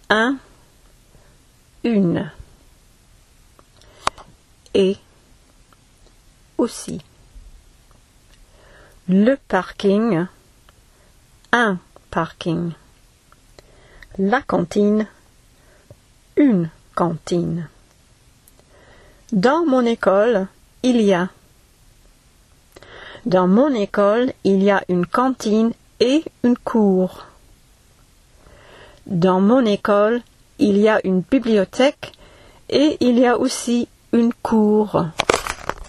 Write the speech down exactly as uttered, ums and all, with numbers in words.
un, une. Et aussi. Le parking, un parking. La cantine, une cantine. Dans mon école, il y a. Dans mon école, il y a une cantine et une cour. Dans mon école, il y a une bibliothèque et il y a aussi une cour.